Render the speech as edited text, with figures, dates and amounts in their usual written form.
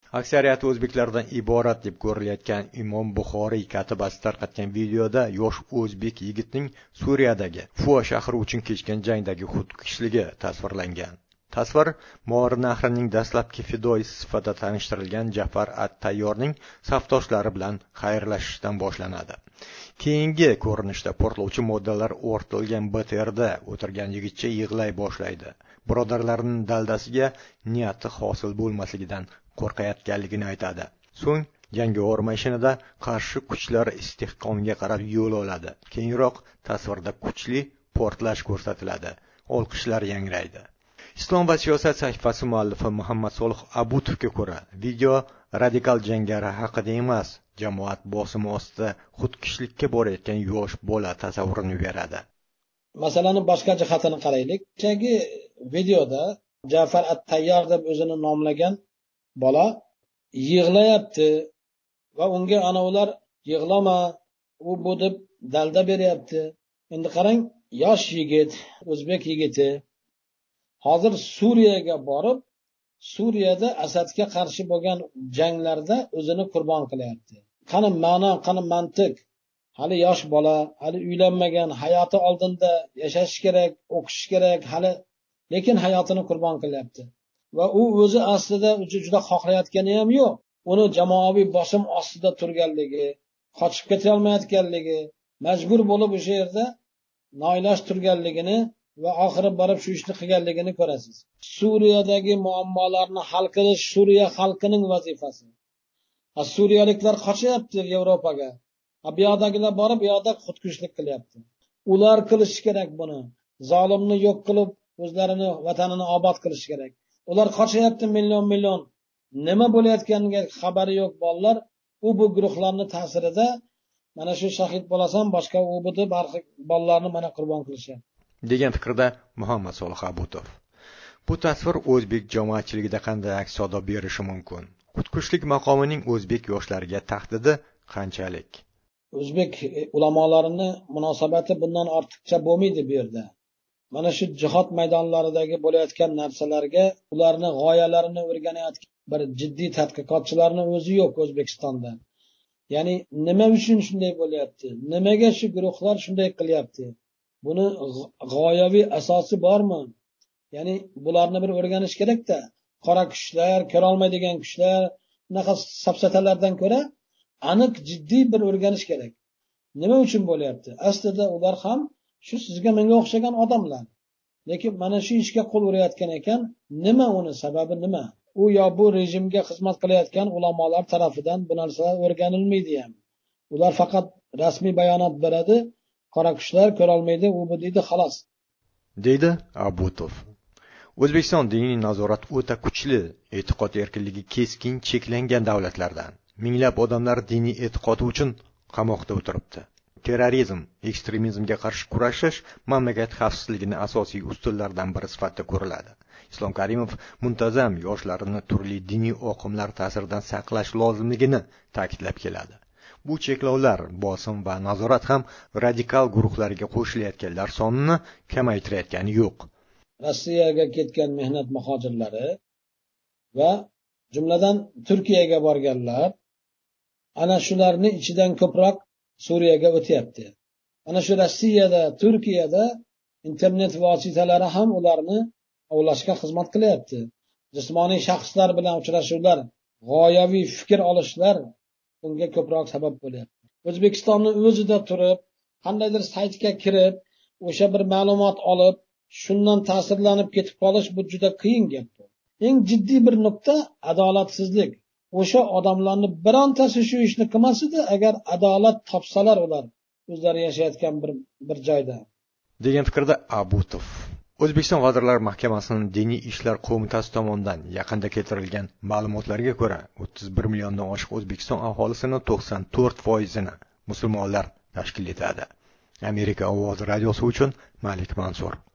Aksariyati o'zbeklardan iborat deb ko'rilayotgan Imom Buxoriy katibasi tarqatgan videoda yosh o'zbek yigitning Suriyadagi Fua shahri uchun kechgan jangdagi xudkushligi tasvirlangan. Tasvir Moar nahrining dastlabki fidoyisi sifatida tanishtirilgan Jafar at-Tayyorning safdoshlari bilan xayrlashishdan boshlanadi. Keyingi ko'rinishda portlovchi moddalar o'rtilgan BTRda o'tirgan yigitcha yig'lay boshlaydi. Birodarlarining daldasiga niyati hosil bo'lmasligidan qo'rqayotganligini aytadi. So'ng jangovar mashinada qarshi kuchlar istehkomga qarab yo'l oladi. Keyinroq tasvirda kuchli portlash ko'rsatiladi. Olqishlar yangraydi. Islom va siyosat sahifasi muallifi Muhammad Solih Abutovga ko'ra, video radikal jangari haqida emas, jamoat bosimi ostida xudkushlikka borayotgan yosh bola tasavvurini beradi. Masalani boshqa jihatini qaraylik. Keyingi videoda Jafar at-Tayyor deb o'zini nomlagan bola yig'layapti va unga anavlar yig'lama, u bu deb dalda beryapti. Endi qarang, yosh yigit, o'zbek yigiti hozir Suriyaga borib, Suriyada Asadga qarshi bo'lgan janglarda o'zini qurbon qilyapti. Qani ma'no, qani mantiq? Hali yosh bola, hali uylanmagan, hayoti oldinda yashash kerak, o'qish kerak, hali lekin hayotini qurbon qilyapti. Va u o'zi aslida juda xohlayotgani ham yo'q. Uni jamoaviy bosim ostida turganligi, qochib keta olmayotganligi, majbur bo'lib o'sha yerda noiloj turganligini va oxiri borib shu ishni qilganligini ko'rasiz. Suriyadagi muammolarni hal qilish Suriya xalqining vazifasi. Suriyaliklar qochyapti Yevropaga. Bu yerdagilar borib, bu yerda xudkushlik qilyapti. Ular qilishi kerak buni. Zolimni yo'q qilib, o'zlarini vatanini obod qilish kerak. Ular qochyapti million. Nima bo'layotganiga xabari yo'q bolalar. Bu guruhlarning ta'sirida mana shu shahid bo'lasam, boshqa u bu deb bolalarni mana qurbon qilishyapti. Degan fikrda Muhammad Solih Abutov. Bu tasvir o'zbek jamoatchiligida qanday aks sado berishi mumkin? Xudkushlik maqomining o'zbek yoshlariga tahdidi qanchalik? O'zbek ulamolarining munosabati bundan ortiqcha bo'lmaydi bu yerda. Mana shu jihod maydonlaridagi bo'layotgan narsalarga ularning g'oyalarini o'rganayotgan bir jiddiy tadqiqotchilarning o'zi yo'q O'zbekistonda. Ya'ni nima uchun shunday bo'lyapti? Nimaga shu guruhlar shunday qilyapti? Buni g'oyaviy asosi bormi? Ya'ni bularni bir o'rganish kerak-da. Qora kuchlar, ko'ra olmaydigan kuchlar, bunaqa safsatalardan ko'ra aniq jiddiy bir o'rganish kerak. Nima uchun bo'lyapti? Aslida ular ham shu sizga menga o'xshagan odamlar. Lekin mana shu ishga qo'l urayotgan ekan, nima uni sababi nima? U yo bu rejimga xizmat qilayotgan ulamolar tarafidan bu narsalar o'rganilmaydi ham. Ular faqat rasmiy bayonot beradi, qora kuchlar ko'ra olmaydi, u bu deydi xolos. Deydi Abutov. O'zbekiston diniy nazorat o'ta kuchli, e'tiqod erkinligi keskin cheklangan davlatlardan. Minglab odamlar diniy e'tiqodi uchun qamoqda o'tiribdi. Terrorizm, ekstremizmga qarshi kurashish mamlakat xavfsizligining asosiy ustunlaridan biri sifatida ko'riladi. Islom Karimov muntazam yoshlarini turli diniy oqimlar ta'siridan saqlash lozimligini ta'kidlab keladi. Bu cheklovlar, bosim va nazorat ham radikal guruhlarga qo'shilayotganlar sonini kamaytirayotgani yo'q. Rossiyaga ketgan mehnat muhojirlari va jumladan Turkiyaga borganlar ana shularning ichidan ko'proq Suriyaga o'tyapti. Ana shu Rossiyada, Turkiyada internet vositalari ham ularni ovlashga xizmat qilyapti. Jismoniy shaxslar bilan uchrashuvlar, g'oyaviy fikr olishlar bunga ko'proq sabab bo'lyapti. O'zbekistonning o'zida turib, qandaydir saytga kirib, o'sha bir ma'lumot olib, shundan ta'sirlanib ketib qolish bu juda qiyin gap. Eng jiddiy bir nuqta adolatsizlik. O'sha odamlarni birontasi shu ishni qilmasdi agar adolat topsalar ular o'zlari yashayotgan bir joyda. Degan fikrda Abutov. O'zbekiston Vazirlar Mahkamasining Diniy ishlar qo'mitasi tomonidan yaqinda keltirilgan ma'lumotlarga ko'ra, 31 milliondan oshiq O'zbekiston aholisining 94%ni musulmonlar tashkil etadi. Amerika ovozi radiosi uchun Malik Mansur.